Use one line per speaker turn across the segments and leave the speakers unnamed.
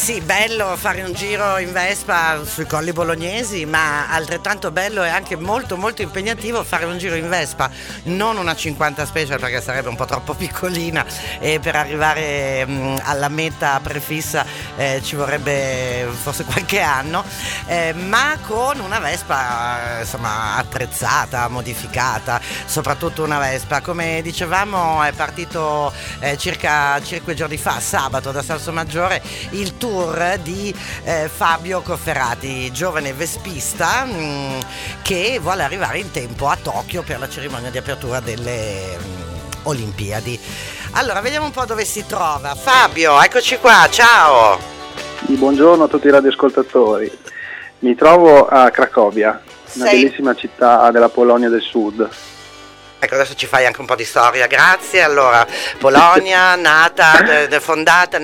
sì, bello fare un giro in Vespa sui colli bolognesi, ma altrettanto bello e anche molto molto impegnativo fare un giro in Vespa, non una 50 Special perché sarebbe un po' troppo piccolina e per arrivare alla meta prefissa ci vorrebbe forse qualche anno, ma con una Vespa insomma attrezzata, modificata, soprattutto una Vespa, come dicevamo è partito circa 5 giorni fa, sabato, da Salsomaggiore, il tour di Fabio Cofferati, giovane vespista che vuole arrivare in tempo a Tokyo per la cerimonia di apertura delle Olimpiadi. Allora, vediamo un po' dove si trova. Fabio, eccoci qua, ciao!
Buongiorno a tutti i radioascoltatori. Mi trovo a Cracovia, una bellissima città della Polonia del Sud.
Ecco, adesso ci fai anche un po' di storia, grazie. Allora, Polonia, nata, fondata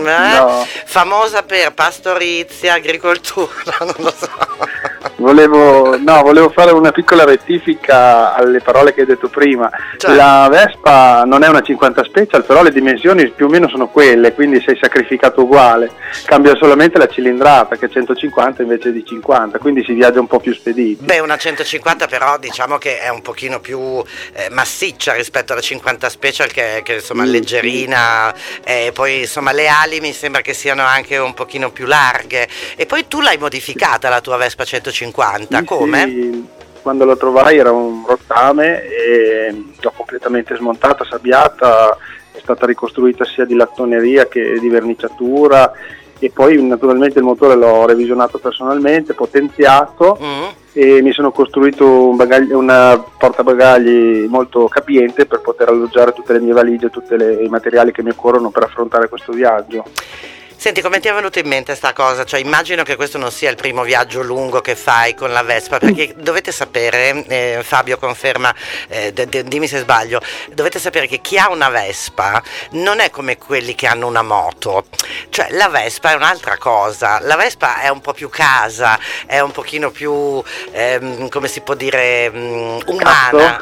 famosa per pastorizia, agricoltura, non lo so.
Volevo fare una piccola rettifica alle parole che hai detto prima. Cioè, la Vespa non è una 50 Special, però le dimensioni più o meno sono quelle, quindi sei sacrificato uguale. Cambia solamente la cilindrata, che è 150 invece di 50, quindi si viaggia un po' più spediti.
Beh, una 150 però diciamo che è un pochino più massiccia rispetto alla 50 Special che insomma leggerina, poi insomma le ali mi sembra che siano anche un pochino più larghe, e poi tu l'hai modificata la tua Vespa 150, come?
Sì, quando la trovai era un rottame e l'ho completamente smontata, sabbiata, è stata ricostruita sia di lattoneria che di verniciatura, e poi naturalmente il motore l'ho revisionato personalmente, potenziato, e mi sono costruito un portabagagli molto capiente per poter alloggiare tutte le mie valigie, tutti i materiali che mi occorrono per affrontare questo viaggio.
Senti, come ti è venuta in mente sta cosa? Cioè, immagino che questo non sia il primo viaggio lungo che fai con la Vespa, perché dovete sapere, Fabio conferma, dimmi se sbaglio, dovete sapere che chi ha una Vespa non è come quelli che hanno una moto, cioè la Vespa è un'altra cosa, la Vespa è un po' più casa, è un pochino più, come si può dire, umana.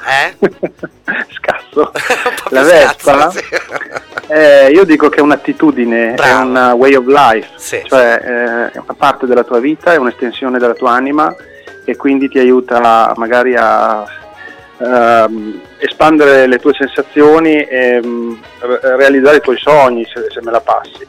Scasso.
La Vespa, sì.
Io dico che è un'attitudine, bravo, è una way of life,
sì,
cioè è una parte della tua vita, è un'estensione della tua anima, e quindi ti aiuta magari a espandere le tue sensazioni e realizzare i tuoi sogni, se me la passi.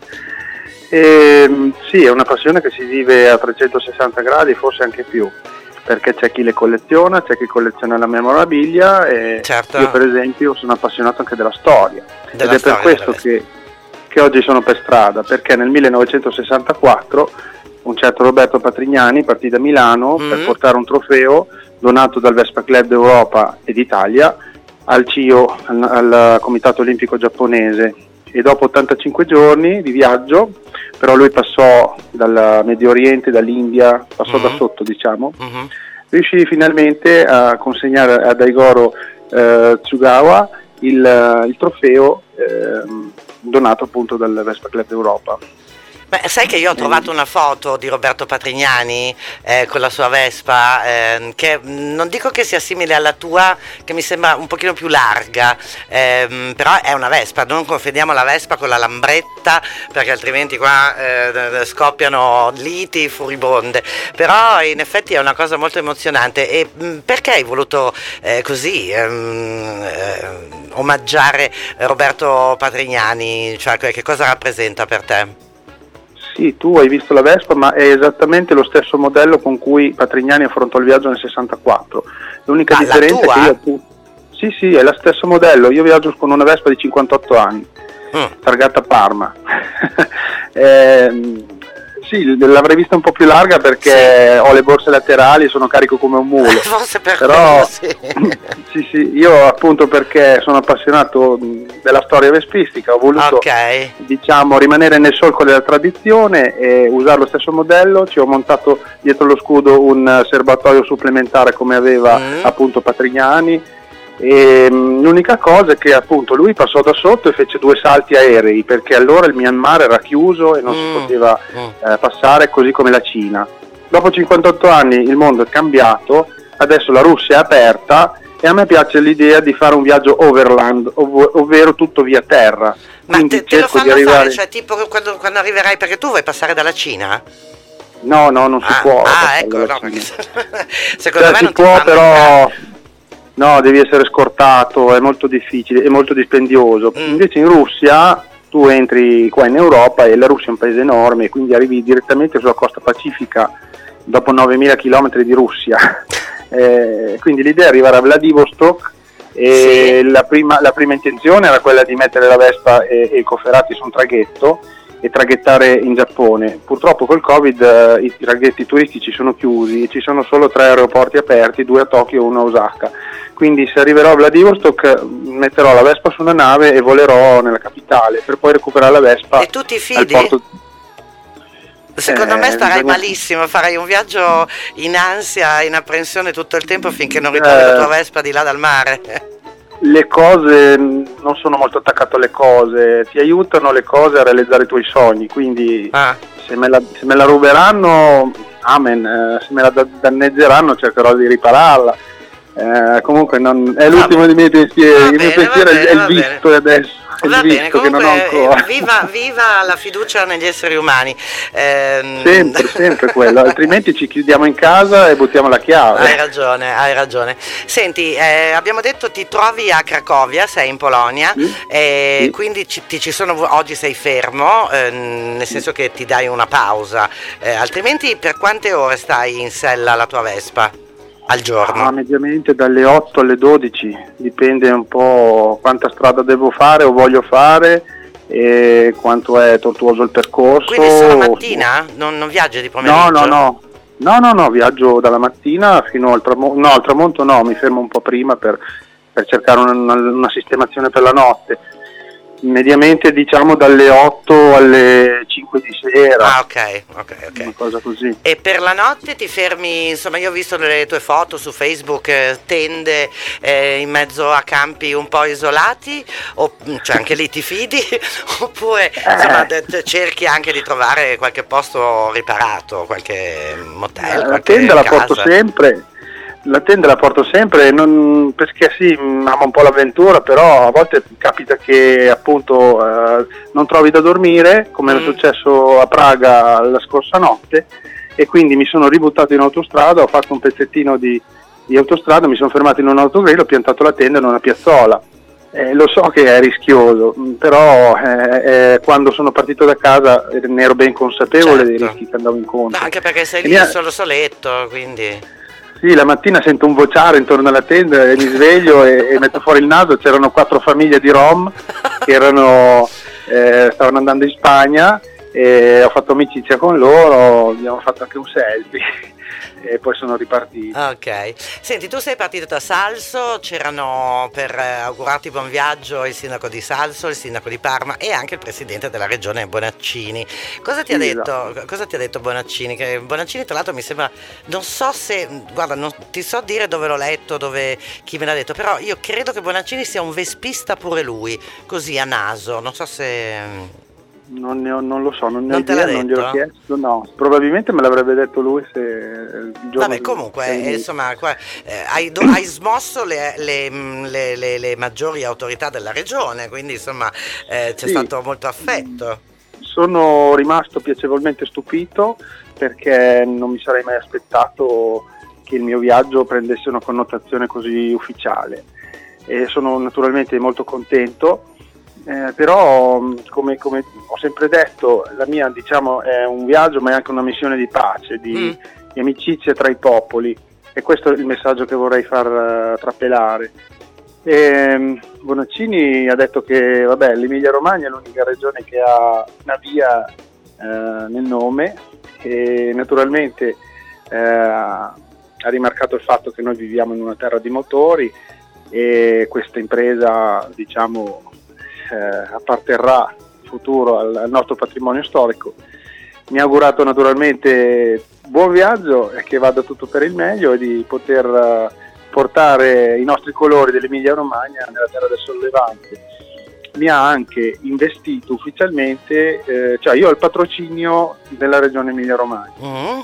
Sì, è una passione che si vive a 360 gradi, forse anche più, perché c'è chi le colleziona, c'è chi colleziona la memorabilia, e certo, io per esempio sono appassionato anche della storia, ed è per questo che oggi sono per strada, perché nel 1964 un certo Roberto Patrignani partì da Milano per portare un trofeo donato dal Vespa Club d'Europa e d'Italia al CIO, al Comitato Olimpico Giapponese, e dopo 85 giorni di viaggio, però lui passò dal Medio Oriente, dall'India, passò da sotto, diciamo, riuscì finalmente a consegnare a Daigoro Tsugawa il trofeo donato appunto dal Vespa Club d'Europa.
Beh, sai che io ho trovato una foto di Roberto Patrignani con la sua Vespa, che non dico che sia simile alla tua, che mi sembra un pochino più larga, però è una Vespa, non confondiamo la Vespa con la Lambretta, perché altrimenti qua scoppiano liti furibonde, però in effetti è una cosa molto emozionante. E perché hai voluto così omaggiare Roberto Patrignani? Cioè, che cosa rappresenta per te?
Sì, tu hai visto la Vespa, ma è esattamente lo stesso modello con cui Patrignani affrontò il viaggio nel 64. L'unica differenza è che io... Sì, è lo stesso modello. Io viaggio con una Vespa di 58 anni, targata Parma. Sì, l'avrei vista un po' più larga perché ho le borse laterali e sono carico come un mulo.
Forse per
però
quello, sì.
sì, io appunto perché sono appassionato della storia vespistica, ho voluto diciamo rimanere nel solco della tradizione e usare lo stesso modello. Ci ho montato dietro lo scudo un serbatoio supplementare come aveva appunto Patrignani. E l'unica cosa è che appunto lui passò da sotto e fece 2 salti aerei, perché allora il Myanmar era chiuso e non si poteva passare, così come la Cina. Dopo 58 anni il mondo è cambiato, adesso la Russia è aperta e a me piace l'idea di fare un viaggio overland, ovvero tutto via terra.
Ma te lo fanno fare, cioè tipo quando arriverai, perché tu vuoi passare dalla Cina?
No, non si può.
Ecco, no, perché secondo me
si
non
può, però no, devi essere scortato, è molto difficile, è molto dispendioso. Invece in Russia tu entri qua in Europa e la Russia è un paese enorme, quindi arrivi direttamente sulla costa pacifica dopo 9.000 km di Russia. Quindi l'idea è arrivare a Vladivostok e sì. la prima intenzione era quella di mettere la Vespa e i cofferati su un traghetto e traghettare in Giappone. Purtroppo col Covid i traghetti turistici sono chiusi e ci sono solo 3 aeroporti aperti, 2 a Tokyo e 1 a Osaka. Quindi se arriverò a Vladivostok metterò la Vespa su una nave e volerò nella capitale per poi recuperare la Vespa.
E tu ti fidi? Secondo me starei malissimo, farei un viaggio in ansia, in apprensione tutto il tempo finché non ritrovi la tua Vespa di là dal mare.
Le cose, non sono molto attaccato alle cose, ti aiutano le cose a realizzare i tuoi sogni, quindi se me la ruberanno, amen, se me la danneggeranno cercherò di ripararla. Comunque è l'ultimo dei miei pensieri, il mio pensiero è il visto adesso.
Va bene, comunque viva la fiducia negli esseri umani.
Sempre quello, altrimenti ci chiudiamo in casa e buttiamo la chiave.
Hai ragione. Senti, abbiamo detto ti trovi a Cracovia, sei in Polonia,
sì.
quindi oggi sei fermo, nel senso che ti dai una pausa, altrimenti per quante ore stai in sella alla tua Vespa? Al giorno?
Mediamente dalle 8 alle 12, dipende un po' quanta strada devo fare o voglio fare e quanto è tortuoso il percorso.
Quindi solo mattina? Non viaggi di pomeriggio?
No, viaggio dalla mattina fino al tramonto. No, al tramonto no, mi fermo un po' prima per cercare una sistemazione per la notte. Mediamente diciamo dalle 8 alle 5 di sera.
Ok.
Una cosa così.
E per la notte ti fermi, insomma, io ho visto le tue foto su Facebook, tende in mezzo a campi un po' isolati, cioè anche lì ti fidi, oppure insomma cerchi anche di trovare qualche posto riparato, qualche motel,
la tenda la porto sempre. La tenda la porto sempre, perché sì, amo un po' l'avventura, però a volte capita che appunto non trovi da dormire, come era successo a Praga la scorsa notte, e quindi mi sono ributtato in autostrada, ho fatto un pezzettino di autostrada, mi sono fermato in un autogrill, ho piantato la tenda in una piazzola. Lo so che è rischioso, però quando sono partito da casa ne ero ben consapevole dei rischi che andavo incontro.
Ma anche perché sei lì solo soletto, quindi...
Sì, la mattina sento un vociare intorno alla tenda e mi sveglio e metto fuori il naso, c'erano 4 famiglie di Rom che stavano andando in Spagna e ho fatto amicizia con loro, abbiamo fatto anche un selfie e poi sono ripartiti.
Ok, senti, tu sei partito da Salso, c'erano per augurarti buon viaggio il sindaco di Salso, il sindaco di Parma e anche il presidente della regione Bonaccini. Cosa ti ha detto Bonaccini? Che Bonaccini tra l'altro mi sembra, non so se, guarda, non ti so dire dove l'ho letto, chi me l'ha detto, però io credo che Bonaccini sia un vespista pure lui, così a naso, non so se...
Non lo so, non ne ho
idea,
non gli ho chiesto, no, probabilmente me l'avrebbe detto lui se il giorno.
Vabbè, comunque, insomma, hai smosso le maggiori autorità della regione, quindi insomma c'è stato molto affetto.
Sono rimasto piacevolmente stupito perché non mi sarei mai aspettato che il mio viaggio prendesse una connotazione così ufficiale e sono naturalmente molto contento. Però come ho sempre detto, la mia diciamo è un viaggio ma è anche una missione di pace, di amicizia tra i popoli, e questo è il messaggio che vorrei far trapelare. Bonaccini ha detto che l'Emilia Romagna è l'unica regione che ha una via nel nome e naturalmente ha rimarcato il fatto che noi viviamo in una terra di motori e questa impresa diciamo apparterrà in futuro al nostro patrimonio storico. Mi ha augurato naturalmente buon viaggio e che vada tutto per il meglio e di poter portare i nostri colori dell'Emilia Romagna nella terra del Sollevante. Mi ha anche investito ufficialmente, cioè io ho il patrocinio della regione Emilia Romagna.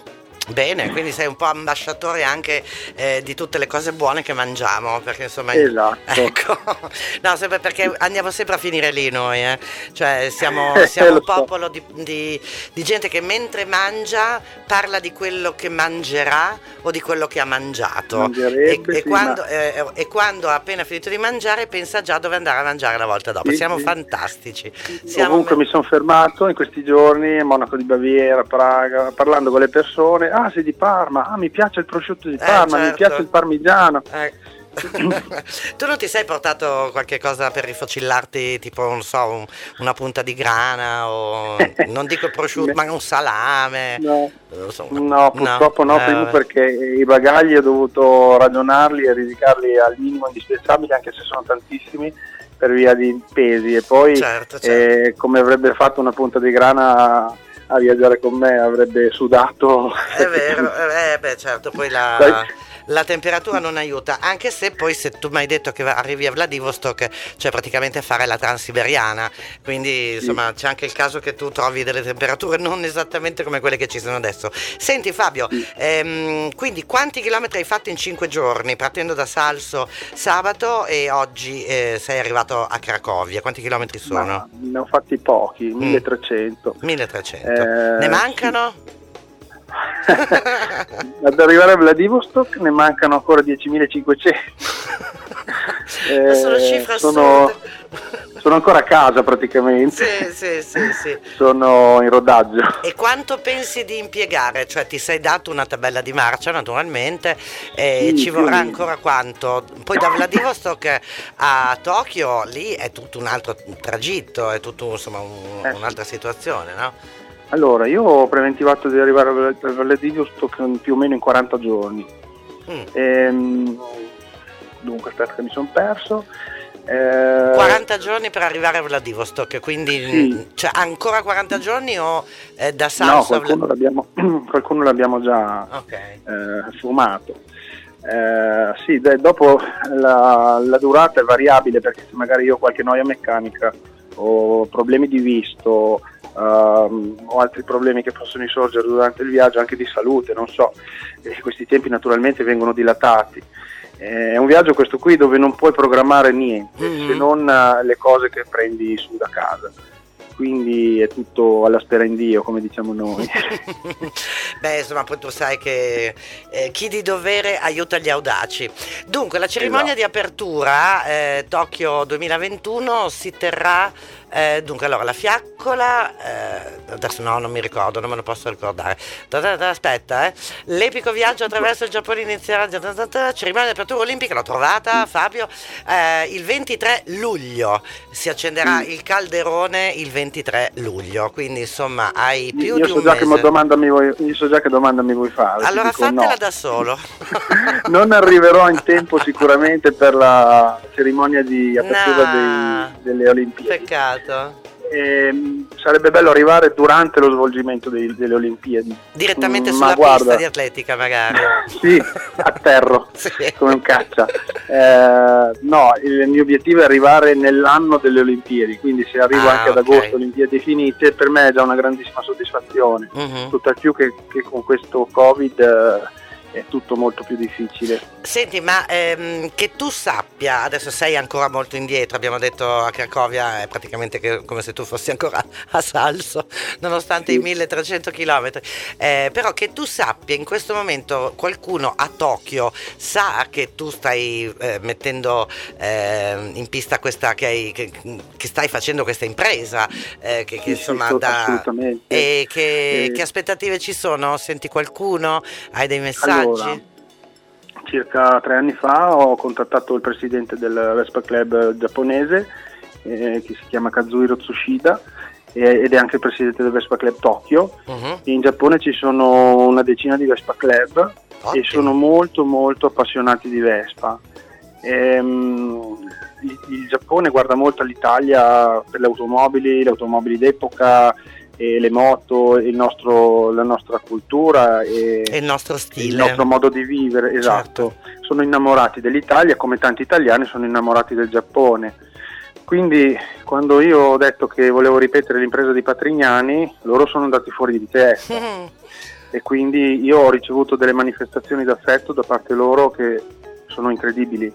Bene, quindi sei un po' ambasciatore anche di tutte le cose buone che mangiamo, perché insomma,
Esatto.
ecco, no, sempre perché andiamo sempre a finire lì noi, cioè siamo
Lo
un
so.
popolo di gente che mentre mangia parla di quello che mangerà o di quello che ha mangiato
Mangerebbe, sì,
e quando ha appena finito di mangiare pensa già dove andare a mangiare la volta dopo.
Sì,
Siamo
sì.
fantastici.
Ovunque mi sono fermato in questi giorni, a Monaco di Baviera, Praga, parlando con le persone, sei di Parma, mi piace il prosciutto di Parma, mi
certo.
piace il parmigiano.
Tu non ti sei portato qualche cosa per rifocillarti, tipo non so, una punta di grana o non dico prosciutto, ma un salame?
No, purtroppo no, primo perché i bagagli ho dovuto ragionarli e risicarli al minimo indispensabile, anche se sono tantissimi, per via di pesi, e poi
certo.
Come avrebbe fatto una punta di grana a viaggiare con me, avrebbe sudato.
È vero, certo, poi la temperatura non aiuta, anche se poi se tu mi hai detto che arrivi a Vladivostok, cioè praticamente fare la transiberiana, quindi insomma c'è anche il caso che tu trovi delle temperature non esattamente come quelle che ci sono adesso. Senti Fabio, quindi quanti chilometri hai fatto in 5 giorni, partendo da Salso sabato e oggi sei arrivato a Cracovia? Quanti chilometri sono?
Ne ho fatti pochi, 1300.
1300. Ne mancano?
Ad arrivare a Vladivostok ne mancano ancora 10.500.
Sono cifre assurde.
Sono ancora a casa praticamente.
Sì.
Sono in rodaggio.
E quanto pensi di impiegare? Cioè ti sei dato una tabella di marcia naturalmente, ci vorrà ancora quanto? Poi da Vladivostok a Tokyo lì è tutto un altro tragitto, è tutto insomma un'altra situazione, no?
Allora, io ho preventivato di arrivare a Vladivostok più o meno in 40 giorni. Dunque, aspetta che mi sono perso.
40 giorni per arrivare a Vladivostok, quindi cioè, ancora 40 giorni o da Salso?
No, qualcuno l'abbiamo già sfumato. Dopo la durata è variabile, perché se magari io ho qualche noia meccanica o problemi di visto o altri problemi che possono insorgere durante il viaggio, anche di salute, non so, questi tempi naturalmente vengono dilatati. È un viaggio questo qui dove non puoi programmare niente, se non le cose che prendi su da casa, quindi è tutto alla spera in Dio, come diciamo noi.
Beh, insomma, poi tu sai che chi di dovere aiuta gli audaci. Dunque, la cerimonia di apertura Tokyo 2021 si terrà dunque, allora, la fiaccola, adesso no, non mi ricordo, non me lo posso ricordare. Aspetta, l'epico viaggio attraverso il Giappone inizierà, cerimonia di apertura olimpica, l'ho trovata, Fabio, il 23 luglio, si accenderà il calderone il 23 luglio, quindi insomma hai più di un mese.
Io so già che domanda mi vuoi fare.
Allora fatela da solo.
Non arriverò in tempo sicuramente per la cerimonia di apertura delle Olimpiadi.
Peccato.
Sarebbe bello arrivare durante lo svolgimento delle Olimpiadi.
Direttamente sulla pista di atletica magari.
Sì, a terra, come un caccia. No, il mio obiettivo è arrivare nell'anno delle Olimpiadi, quindi se arrivo anche ad agosto, Olimpiadi finite, per me è già una grandissima soddisfazione. Tutt'al più che con questo Covid è tutto molto più difficile.
Senti, ma che tu sappia, adesso sei ancora molto indietro, abbiamo detto a Cracovia è praticamente come se tu fossi ancora a Salso, nonostante i 1300 chilometri, però che tu sappia in questo momento qualcuno a Tokyo sa che tu stai mettendo in pista questa che stai facendo questa impresa, insomma
assolutamente.
E che aspettative ci sono? Senti qualcuno? Hai dei messaggi?
Allora, circa 3 anni fa ho contattato il presidente del Vespa Club giapponese, che si chiama Kazuhiro Tsushida, ed è anche il presidente del Vespa Club Tokyo. In Giappone ci sono una decina di Vespa Club e sono molto molto appassionati di Vespa. Il Giappone guarda molto all'Italia per le automobili d'epoca, e le moto, la nostra cultura e
il nostro stile,
il nostro modo di vivere, esatto. Certo. Sono innamorati dell'Italia, come tanti italiani sono innamorati del Giappone. Quindi quando io ho detto che volevo ripetere l'impresa di Patrignani, loro sono andati fuori di testa. e quindi io ho ricevuto delle manifestazioni d'affetto da parte loro che sono incredibili.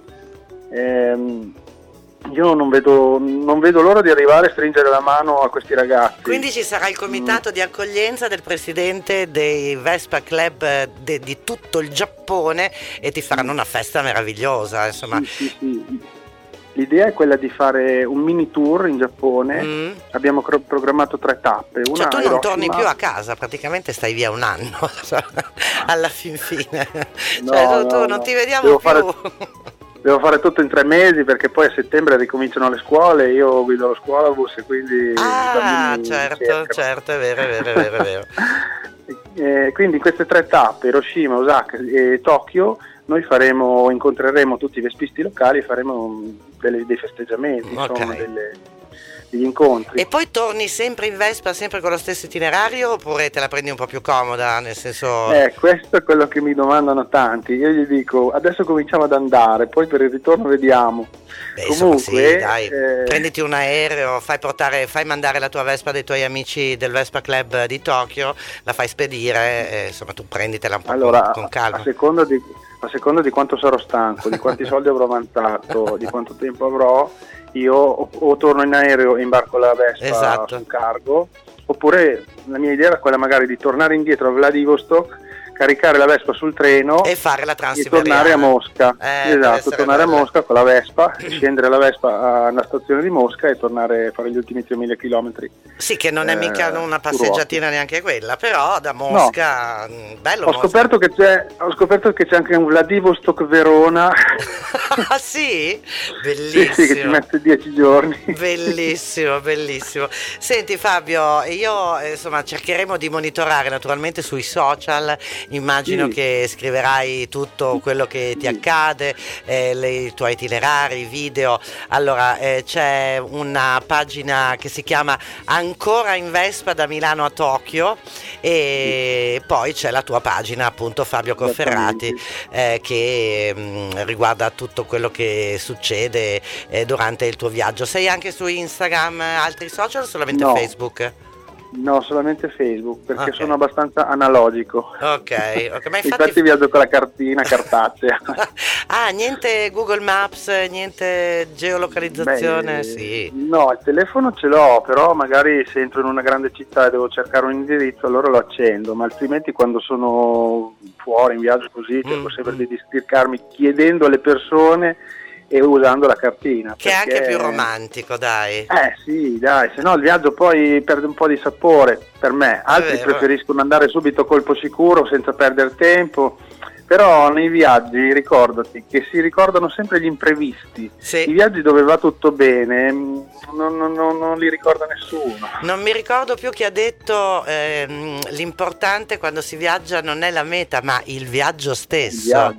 Io non vedo l'ora di arrivare a stringere la mano a questi ragazzi.
Quindi ci sarà il comitato di accoglienza del presidente dei Vespa Club di tutto il Giappone e ti faranno una festa meravigliosa, insomma.
Sì. L'idea è quella di fare un mini tour in Giappone. Abbiamo programmato 3 tappe. Una
cioè tu non
Hiroshima.
torni più a casa, praticamente stai via un anno alla fin fine.
No,
tu non ti vediamo più.
Devo fare tutto in 3 mesi perché poi a settembre ricominciano le scuole, io guido lo scuolabus e quindi...
certo, è vero.
Quindi in queste 3 tappe, Hiroshima, Osaka e Tokyo, noi incontreremo tutti i vespisti locali e faremo dei festeggiamenti, insomma, degli incontri.
E poi torni sempre in Vespa, sempre con lo stesso itinerario, oppure te la prendi un po' più comoda, nel senso...
Questo è quello che mi domandano tanti. Io gli dico, adesso cominciamo ad andare, poi per il ritorno vediamo.
Comunque, sì, dai, prenditi un aereo, fai mandare la tua Vespa dai tuoi amici del Vespa Club di Tokyo, la fai spedire, insomma tu prenditela un po' con calma.
A seconda di quanto sarò stanco, di quanti soldi avrò avanzato, di quanto tempo avrò, io o torno in aereo e imbarco la Vespa sul cargo, oppure la mia idea era quella magari di tornare indietro a Vladivostok, caricare la Vespa sul treno
e fare la Transiberiana
e tornare a Mosca. Tornare a Mosca con la Vespa, scendere la Vespa alla stazione di Mosca e tornare a fare gli ultimi 3.000 chilometri.
Sì, che non è mica una passeggiatina neanche quella, però da Mosca, bello.
Ho scoperto che c'è anche un Vladivostok Verona.
Ah sì? Bellissimo.
Sì, che ci mette 10 giorni.
Bellissimo. Senti Fabio, io insomma cercheremo di monitorare naturalmente sui social. Immagino che scriverai tutto quello che ti accade, i tuoi itinerari, i video. Allora c'è una pagina che si chiama Ancora in Vespa da Milano a Tokyo e poi c'è la tua pagina appunto Fabio Cofferati che riguarda tutto quello che succede durante il tuo viaggio. Sei anche su Instagram, altri social o solamente Facebook?
No, solamente Facebook, perché sono abbastanza analogico.
Ok, ma
infatti viaggio con la cartina cartacea.
Niente Google Maps, niente geolocalizzazione? Sì.
No, il telefono ce l'ho, però magari se entro in una grande città e devo cercare un indirizzo allora lo accendo, ma altrimenti quando sono fuori in viaggio così cerco sempre di districarmi chiedendo alle persone e usando la cartina,
che è anche più romantico, dai.
Sì, dai, se no il viaggio poi perde un po' di sapore per me. Altri preferiscono andare subito colpo sicuro senza perdere tempo, però nei viaggi ricordati che si ricordano sempre gli imprevisti. I viaggi dove va tutto bene non li ricorda nessuno.
Non mi ricordo più chi ha detto l'importante quando si viaggia non è la meta ma il viaggio stesso.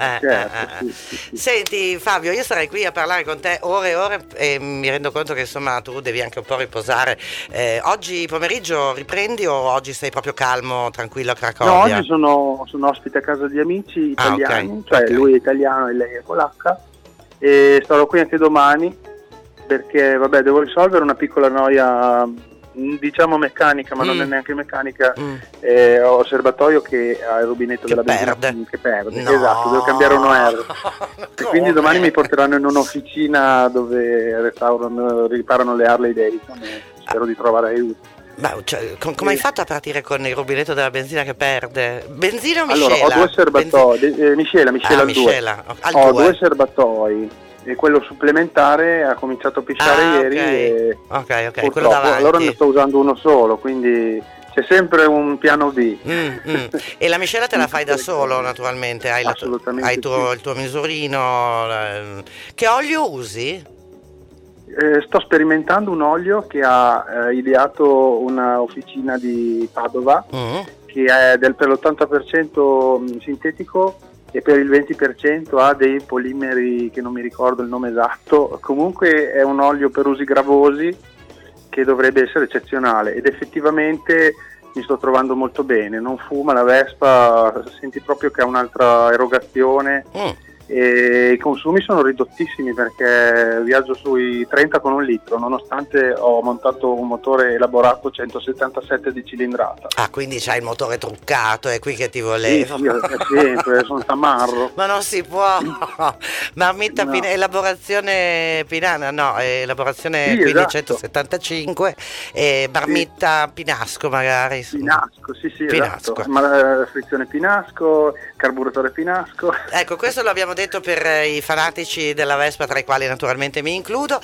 Sì.
Senti Fabio, io sarei qui a parlare con te ore e ore e mi rendo conto che insomma tu devi anche un po' riposare. Oggi pomeriggio riprendi o oggi sei proprio calmo, tranquillo a Cracovia?
No, oggi sono ospite a casa di amici italiani, lui è italiano e lei è polacca, e starò qui anche domani perché devo risolvere una piccola noia diciamo meccanica, ma non è neanche meccanica. Ho il serbatoio che ha il rubinetto della benzina che perde.
No.
Esatto, devo cambiare un OR. E quindi domani mi porteranno in un'officina dove riparano le Harley Davidson e spero di trovare aiuto.
Ma come hai fatto a partire con il rubinetto della benzina che perde? Benzina o miscela?
Allora, ho 2 serbatoi, miscela al 2. Ho 2 serbatoi e quello supplementare ha cominciato a pisciare ieri.
Ok, quello davanti.
Allora ne sto usando uno solo, quindi c'è sempre un piano B.
E la miscela te la fai da solo naturalmente? Hai il tuo misurino. Che olio usi?
Sto sperimentando un olio che ha ideato una officina di Padova che è per l'80% sintetico e per il 20% ha dei polimeri che non mi ricordo il nome esatto. Comunque è un olio per usi gravosi che dovrebbe essere eccezionale ed effettivamente mi sto trovando molto bene. Non fuma la Vespa, senti proprio che ha un'altra erogazione e i consumi sono ridottissimi perché viaggio sui 30 con 1 litro, nonostante ho montato un motore elaborato 177 di cilindrata.
Ah, quindi c'hai il motore truccato, è qui che ti volevo.
Sì, sono tamarro.
Ma non si può. Marmitta
No.
elaborazione Pinana, no, elaborazione
Sì,
quindi
esatto.
175 e marmitta Pinasco magari.
Pinasco, sì,
Pinasco.
esatto. Ma frizione Pinasco, carburatore Pinasco.
Ecco, questo lo abbiamo detto per i fanatici della Vespa, tra i quali naturalmente mi includo.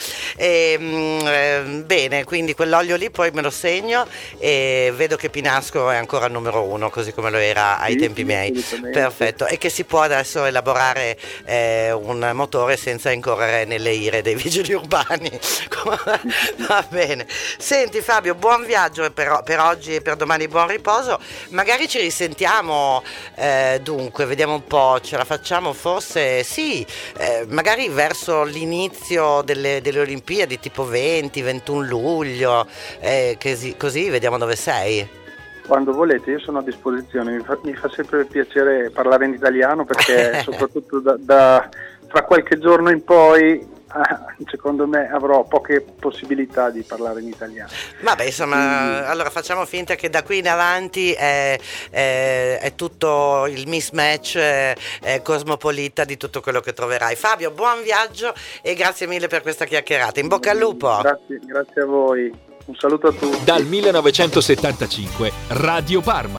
Bene, quindi quell'olio lì poi me lo segno e vedo che Pinasco è ancora il numero 1, così come lo era ai tempi miei. Perfetto, e che si può adesso elaborare un motore senza incorrere nelle ire dei vigili urbani. Va bene. Senti Fabio, buon viaggio per oggi e per domani, buon riposo. Magari ci risentiamo, dunque, vediamo un po', ce la facciamo forse, sì, magari verso l'inizio delle Olimpiadi, tipo 20-21 luglio, così vediamo dove sei.
Quando volete, io sono a disposizione, mi fa sempre piacere parlare in italiano perché soprattutto tra qualche giorno in poi secondo me avrò poche possibilità di parlare in italiano.
Vabbè, insomma, allora facciamo finta che da qui in avanti è tutto il mismatch cosmopolita di tutto quello che troverai. Fabio, buon viaggio e grazie mille per questa chiacchierata. In bocca al lupo.
Grazie a voi. Un saluto a tutti.
Dal 1975 Radio Parma.